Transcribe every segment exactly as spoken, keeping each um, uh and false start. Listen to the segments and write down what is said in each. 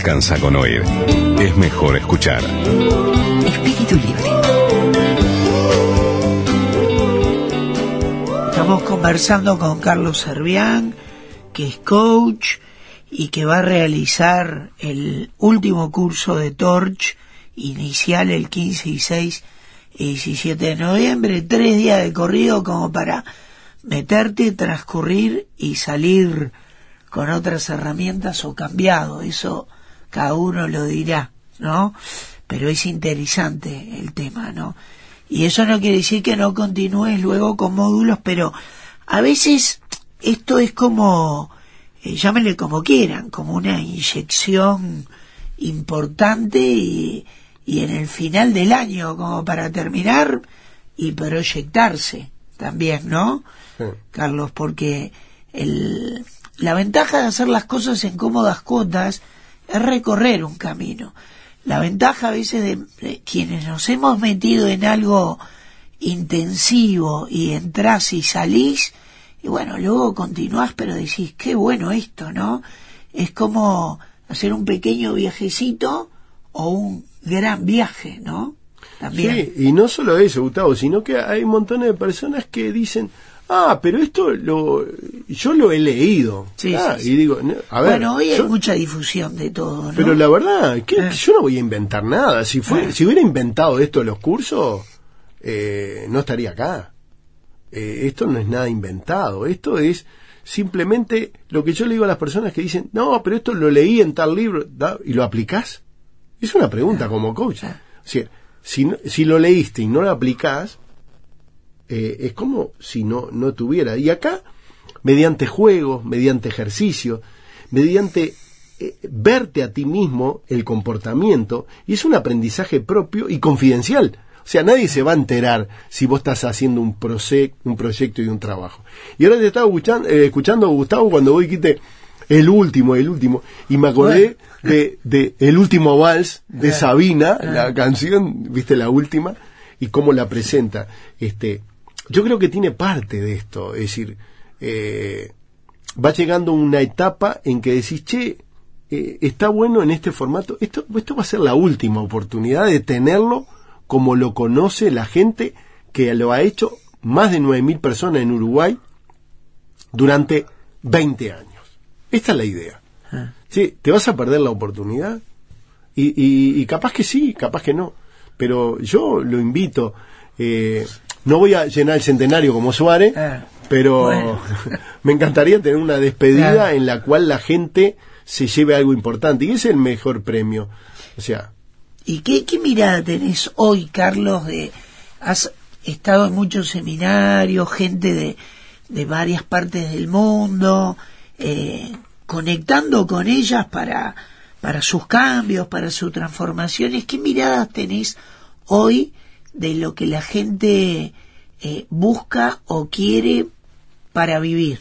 alcanza con oír. Es mejor escuchar. Espíritu Libre. Estamos conversando con Carlos Servián, que es coach y que va a realizar el último curso de Torch inicial el quince, dieciséis y diecisiete de noviembre, tres días de corrido como para meterte, transcurrir y salir con otras herramientas o cambiado. Eso cada uno lo dirá, ¿no? Pero es interesante el tema, ¿no? Y eso no quiere decir que no continúes luego con módulos, pero a veces esto es como, eh, llámenle como quieran, como una inyección importante y, y en el final del año, como para terminar y proyectarse también, ¿no? Sí. Carlos, porque el, la ventaja de hacer las cosas en cómodas cuotas es recorrer un camino. La ventaja a veces de, de quienes nos hemos metido en algo intensivo y entrás y salís, y bueno, luego continuás, pero decís, qué bueno esto, ¿no? Es como hacer un pequeño viajecito o un gran viaje, ¿no? También. Sí, y no solo eso, Gustavo, sino que hay montones de personas que dicen, ah, pero esto lo yo lo he leído. Sí, ah, sí, sí. Y digo, a ver, bueno, hoy yo, hay mucha difusión de todo, ¿no? Pero la verdad, que, eh. que yo no voy a inventar nada. Si fue, eh. si hubiera inventado esto de los cursos, eh, no estaría acá. Eh, esto no es nada inventado. Esto es simplemente lo que yo le digo a las personas que dicen, no, pero esto lo leí en tal libro, ¿da? ¿Y lo aplicás? Es una pregunta eh. como coach. Eh. O sea, si, si lo leíste y no lo aplicás, eh, es como si no, no tuviera. Y acá, mediante juegos, mediante ejercicio, mediante eh, verte a ti mismo el comportamiento, y es un aprendizaje propio y confidencial. O sea, nadie se va a enterar si vos estás haciendo un, proce- un proyecto y un trabajo. Y ahora te estaba escuchando, eh, escuchando Gustavo, cuando vos dijiste el último, el último, y me acordé bueno. de, de El último vals de ah, Sabina, ah. la canción, viste, la última, y cómo la presenta. Este, yo creo que tiene parte de esto, es decir, eh, va llegando una etapa en que decís, che, eh, está bueno en este formato, esto, esto va a ser la última oportunidad de tenerlo como lo conoce la gente que lo ha hecho más de nueve mil personas en Uruguay durante veinte años. Esta es la idea. Ah. Sí, ¿te vas a perder la oportunidad? Y, y, y capaz que sí, capaz que no. Pero yo lo invito. Eh, no voy a llenar el centenario como Suárez, ah, pero bueno. Me encantaría tener una despedida ah. en la cual la gente se lleve algo importante. Y ese es el mejor premio. O sea. ¿Y qué, qué mirada tenés hoy, Carlos? De, has estado en muchos seminarios, gente de, de varias partes del mundo, eh, conectando con ellas para, para sus cambios, para sus transformaciones. ¿Qué miradas tenés hoy de lo que la gente eh, busca o quiere para vivir?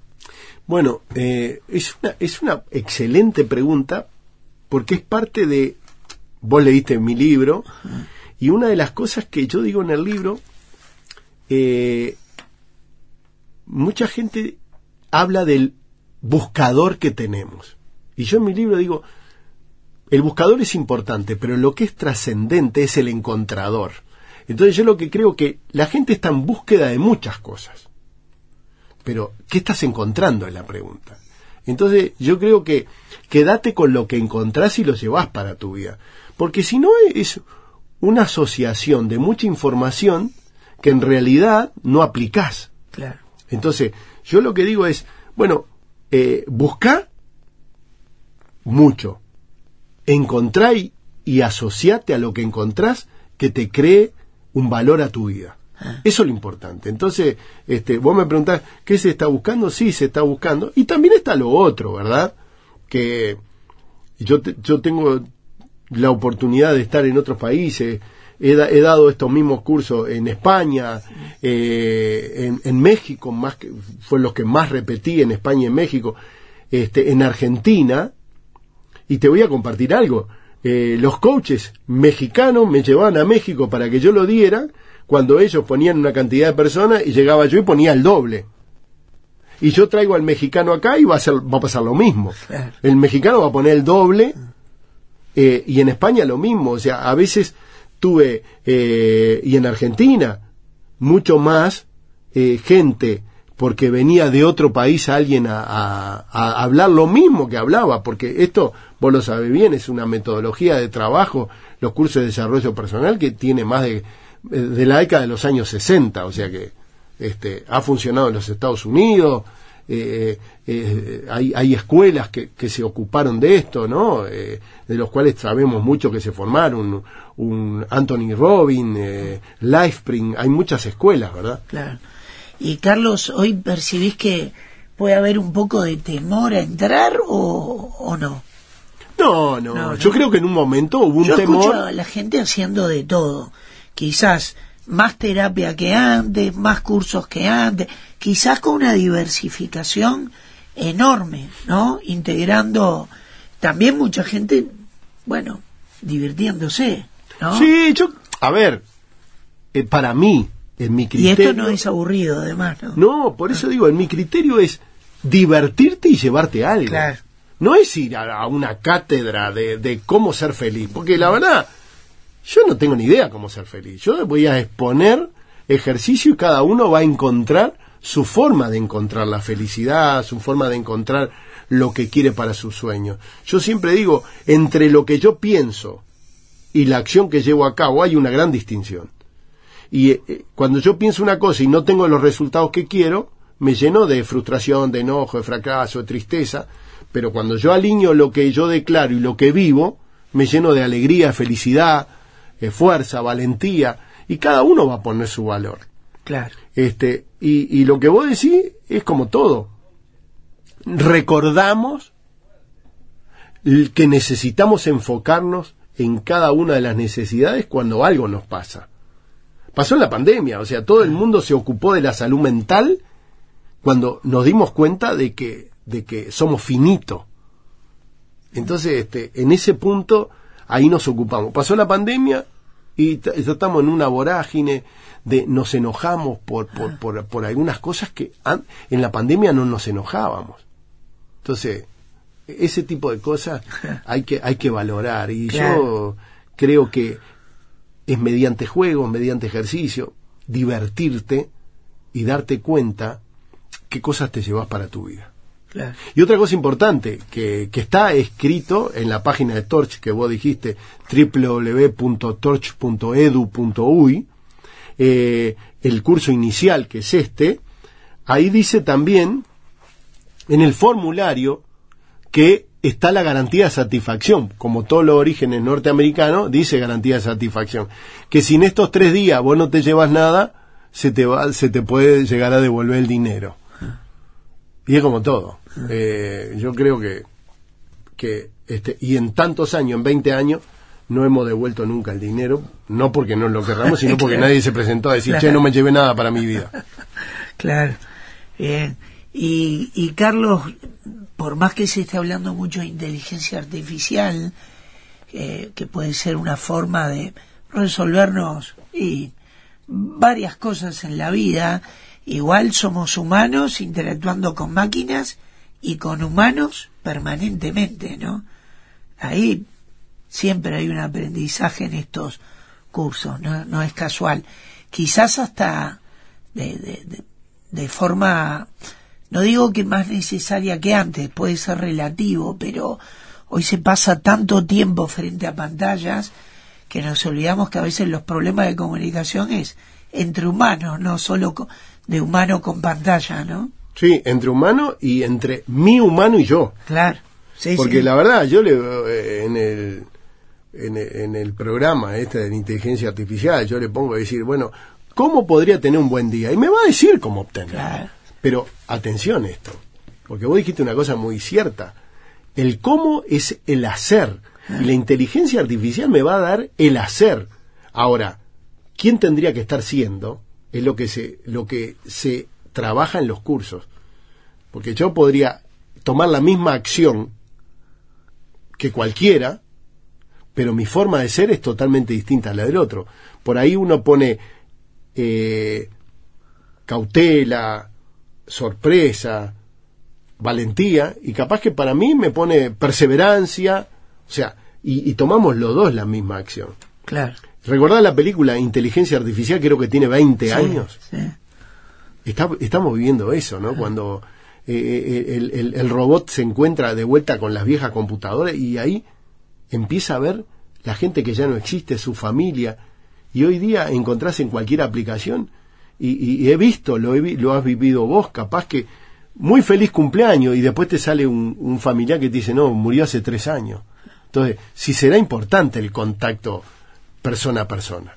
Bueno, eh, es una, es una excelente pregunta porque es parte de... Vos leíste mi libro uh-huh. y una de las cosas que yo digo en el libro, eh, mucha gente habla del buscador que tenemos. Y yo en mi libro digo, el buscador es importante, pero lo que es trascendente es el encontrador. Entonces yo lo que creo que la gente está en búsqueda de muchas cosas. Pero, ¿qué estás encontrando? Es la pregunta. Entonces yo creo que quédate con lo que encontrás y lo llevás para tu vida. Porque si no es una asociación de mucha información que en realidad no aplicás. Claro. Entonces, yo lo que digo es, bueno, eh, buscá mucho. Encontrá y, y asociate a lo que encontrás que te cree un valor a tu vida. Ah. Eso es lo importante. Entonces, este, vos me preguntás, ¿qué se está buscando? Sí, se está buscando. Y también está lo otro, ¿verdad? Que yo, te, yo tengo la oportunidad de estar en otros países. He, da, he dado estos mismos cursos en España, eh, en, en México, más que, fue los que más repetí, en España y en México, este, en Argentina. Y te voy a compartir algo. Eh, los coaches mexicanos me llevaban a México para que yo lo diera, cuando ellos ponían una cantidad de personas y llegaba yo y ponía el doble. Y yo traigo al mexicano acá y va a ser, va a pasar lo mismo. El mexicano va a poner el doble Eh, y en España lo mismo, o sea, a veces tuve, eh, y en Argentina, mucho más eh, gente, porque venía de otro país alguien a, a, a hablar lo mismo que hablaba, porque esto, vos lo sabés bien, es una metodología de trabajo, los cursos de desarrollo personal que tiene más de, de la década de los años sesenta, o sea que este, ha funcionado en los Estados Unidos. Eh, eh, hay, hay escuelas que, que se ocuparon de esto, ¿no? Eh, de los cuales sabemos mucho que se formaron, un Anthony Robbins, eh, Lifespring, hay muchas escuelas, ¿verdad? Claro. Y Carlos, ¿hoy percibís que puede haber un poco de temor a entrar o, o no? No, no, no, yo no. creo que en un momento hubo un yo temor. Yo escucho a la gente haciendo de todo, quizás más terapia que antes, más cursos que antes, quizás con una diversificación enorme, ¿no? Integrando también mucha gente, bueno, divirtiéndose, ¿no? Sí, yo, a ver, eh, para mí, en mi criterio... Y esto no es aburrido, además, ¿no? No, por eso digo, en mi criterio es divertirte y llevarte algo. Claro. No es ir a, a una cátedra de, de cómo ser feliz, porque la verdad... Yo no tengo ni idea cómo ser feliz. Yo voy a exponer ejercicio y cada uno va a encontrar su forma de encontrar la felicidad, su forma de encontrar lo que quiere para sus sueños. Yo siempre digo, entre lo que yo pienso y la acción que llevo a cabo hay una gran distinción. Y eh, cuando yo pienso una cosa y no tengo los resultados que quiero, me lleno de frustración, de enojo, de fracaso, de tristeza. Pero cuando yo alineo lo que yo declaro y lo que vivo, me lleno de alegría, felicidad, fuerza, valentía, y cada uno va a poner su valor. Claro. Este, y, y lo que vos decís es como todo. Recordamos que necesitamos enfocarnos en cada una de las necesidades cuando algo nos pasa. Pasó en la pandemia, o sea, todo el mundo se ocupó de la salud mental cuando nos dimos cuenta de que, de que somos finitos. Entonces, este, en ese punto, ahí nos ocupamos. Pasó la pandemia y t- estamos en una vorágine de nos enojamos por, por, por, por algunas cosas que an- en la pandemia no nos enojábamos. Entonces, ese tipo de cosas hay que, hay que valorar. Y claro, yo creo que es mediante juegos, mediante ejercicio, divertirte y darte cuenta qué cosas te llevas para tu vida. Claro. Y otra cosa importante, que, que está escrito en la página de Torch, que vos dijiste, doble u doble u doble u punto torch punto edu punto uy, eh, el curso inicial, que es este, ahí dice también, en el formulario, que está la garantía de satisfacción. Como todos los orígenes norteamericanos, dice garantía de satisfacción. Que si en estos tres días vos no te llevas nada, se te va, se te puede llegar a devolver el dinero. Y es como todo. Eh, yo creo que, que este, y en tantos años, en veinte años, no hemos devuelto nunca el dinero, no porque no lo querramos, sino porque claro, nadie se presentó a decir, claro, che, no me llevé nada para mi vida. Claro. Bien. Y, y Carlos, por más que se esté hablando mucho de inteligencia artificial, eh, que puede ser una forma de resolvernos y varias cosas en la vida, igual somos humanos interactuando con máquinas y con humanos permanentemente, ¿no? Ahí siempre hay un aprendizaje en estos cursos, no, no es casual. Quizás hasta de, de, de, de forma, no digo que más necesaria que antes, puede ser relativo, pero hoy se pasa tanto tiempo frente a pantallas que nos olvidamos que a veces los problemas de comunicación es entre humanos, no solo de humano con pantalla, ¿no? Sí, entre humano y entre mi humano y yo. Claro. Sí, porque sí, la verdad, yo le eh, en el en el, en el programa este de la inteligencia artificial, yo le pongo a decir, bueno, ¿cómo podría tener un buen día? Y me va a decir cómo obtenerlo. Claro. Pero atención esto, porque vos dijiste una cosa muy cierta. El cómo es el hacer. Ah. Y la inteligencia artificial me va a dar el hacer. Ahora, ¿quién tendría que estar siendo? Es lo que se, lo que se trabaja en los cursos. Porque yo podría tomar la misma acción que cualquiera, pero mi forma de ser es totalmente distinta a la del otro. Por ahí uno pone eh, cautela, sorpresa, valentía, y capaz que para mí me pone perseverancia. O sea, y, y tomamos los dos la misma acción. Claro. ¿Recordás la película Inteligencia Artificial? Creo que tiene veinte Sí, años. sí. Está, estamos viviendo eso, ¿no? Cuando eh, el, el, el robot se encuentra de vuelta con las viejas computadoras y ahí empieza a ver la gente que ya no existe, su familia, y hoy día encontrás en cualquier aplicación, y, y, y he visto, lo, he, lo has vivido vos, capaz que muy feliz cumpleaños, y después te sale un, un familiar que te dice, no, murió hace tres años. Entonces, si será importante el contacto persona a persona.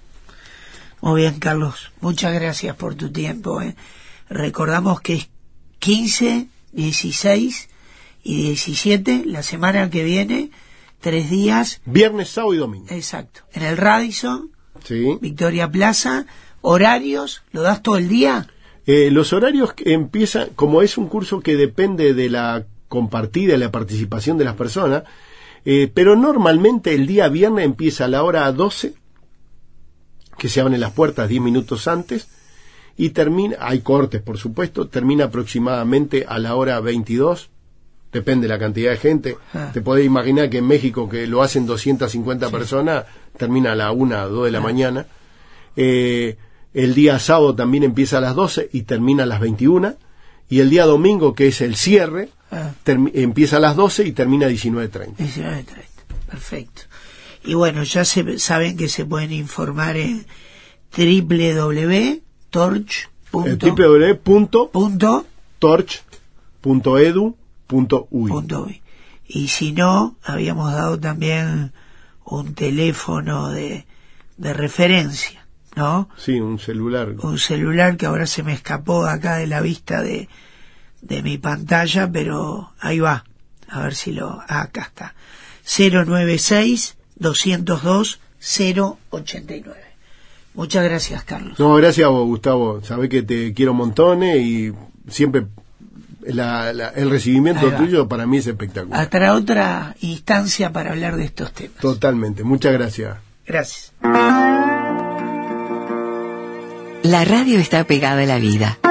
Muy bien, Carlos, muchas gracias por tu tiempo. ¿eh? Recordamos que es quince, dieciséis y diecisiete, la semana que viene, tres días. Viernes, sábado y domingo. Exacto. En el Radisson, Sí. Victoria Plaza, horarios, ¿lo das todo el día? Eh, los horarios que empiezan, como es un curso que depende de la compartida y la participación de las personas, eh, pero normalmente el día viernes empieza a la hora doce, que se abren las puertas diez minutos antes, y termina, hay cortes por supuesto, termina aproximadamente a la hora veintidós, depende de la cantidad de gente. Ah. Te podés imaginar que en México, que lo hacen doscientas cincuenta sí. personas, termina a la una o dos de la ah. mañana. Eh, el día sábado también empieza a las doce y termina a las veintiuna, y el día domingo, que es el cierre, ah. empieza a las doce y termina a diecinueve treinta. diecinueve treinta, perfecto. Y bueno, ya se, saben que se pueden informar en doble u doble u doble u punto torch. doble u doble u doble u punto torch punto edu punto uy. Y si no, habíamos dado también un teléfono de, de referencia, ¿no? Sí, un celular. Un celular que ahora se me escapó acá de la vista de, de mi pantalla, pero ahí va. A ver si lo... Ah, acá está. cero nueve seis, doscientos dos, cero ochenta y nueve. Muchas gracias, Carlos. No, gracias a vos, Gustavo. Sabés que te quiero montones y siempre la, la, el recibimiento tuyo para mí es espectacular. Hasta otra instancia para hablar de estos temas. Totalmente. Muchas gracias. Gracias. La radio está pegada a la vida.